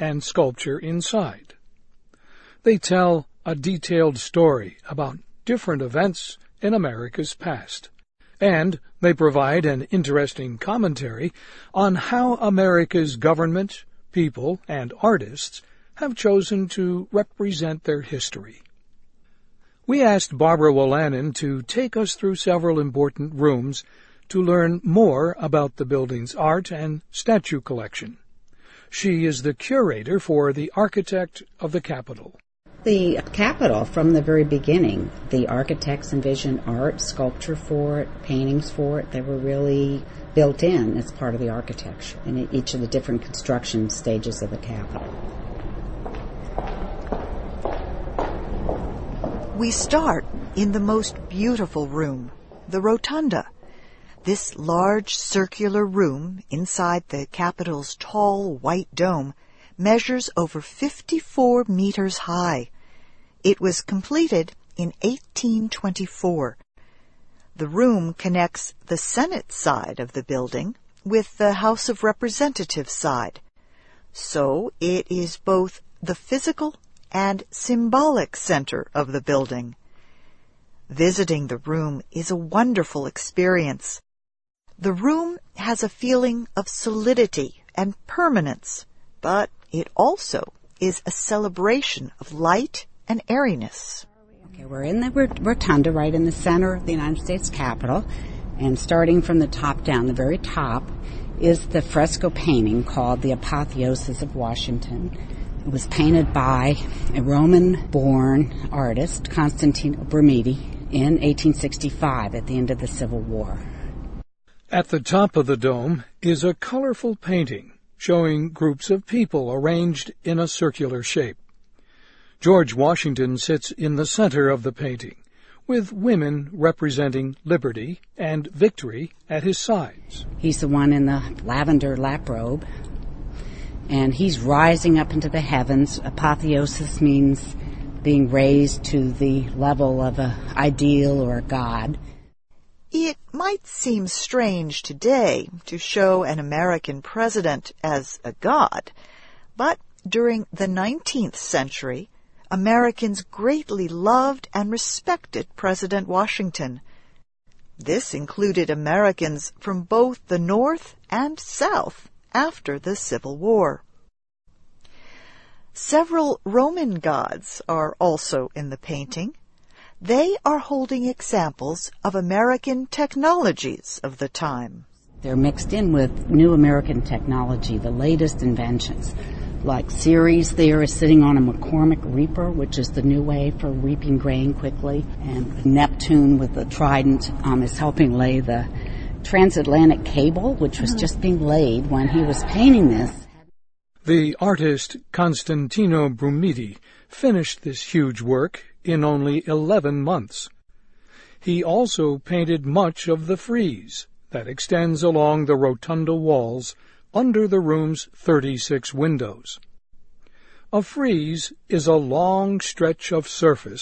and sculpture inside. They tell a detailed story about different events in America's past, and they provide an interesting commentary on how America's government, people, and artists have chosen to represent their history. We asked Barbara Wolanin to take us through several important rooms to learn more about the building's art and statue collection. She is the curator for the architect of the Capitol. The Capitol, from the very beginning, the architects envisioned art, sculpture for it, paintings for it. They were really built in as part of the architecture in each of the different construction stages of the Capitol. We start in the most beautiful room, the Rotunda. This large circular room inside the Capitol's tall white dome measures over 54 meters high. It was completed in 1824. The room connects the Senate side of the building with the House of Representatives side. So it is both the physical and symbolic center of the building. Visiting the room is a wonderful experience. The room has a feeling of solidity and permanence, but it also is a celebration of light and airiness. Okay, we're in the Rotunda, right in the center of the United States Capitol, and starting from the top down, the very top, is the fresco painting called The Apotheosis of Washington. It was painted by a Roman-born artist, Constantino Brumidi, in 1865 at the end of the Civil War. At the top of the dome is a colorful painting showing groups of people arranged in a circular shape. George Washington sits in the center of the painting, with women representing liberty and victory at his sides. He's the one in the lavender lap robe, and he's rising up into the heavens. Apotheosis means being raised to the level of an ideal or a god. It might seem strange today to show an American president as a god, but during the 19th century, Americans greatly loved and respected President Washington. This included Americans from both the North and South after the Civil War. Several Roman gods are also in the painting. They are holding examples of American technologies of the time. They're mixed in with new American technology, the latest inventions. Like Ceres there is sitting on a McCormick reaper, which is the new way for reaping grain quickly. And Neptune with the trident is helping lay the transatlantic cable, which was just being laid when he was painting this. The artist Constantino Brumidi finished this huge work in only 11 months. He also painted much of the frieze that extends along the rotunda walls under the room's 36 windows. A frieze is a long stretch of surface